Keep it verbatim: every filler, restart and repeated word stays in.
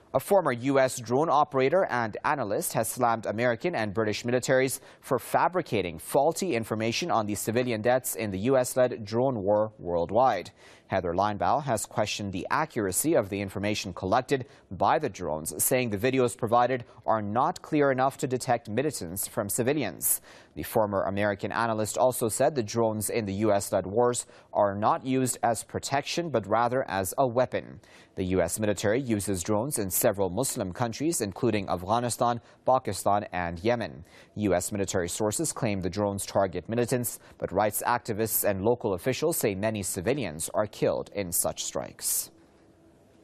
A former U S drone operator and analyst has slammed American and British militaries for fabricating faulty information on the civilian deaths in the U S-led drone war worldwide. Heather Linebaugh has questioned the accuracy of the information collected by the drones, saying the videos provided are not clear enough to detect militants from civilians. The former American analyst also said the drones in the U S-led wars are not used as protection, but rather as a weapon. The U S military uses drones in several Muslim countries, including Afghanistan, Pakistan, and Yemen. U S military sources claim the drones target militants, but rights activists and local officials say many civilians are killed in such strikes.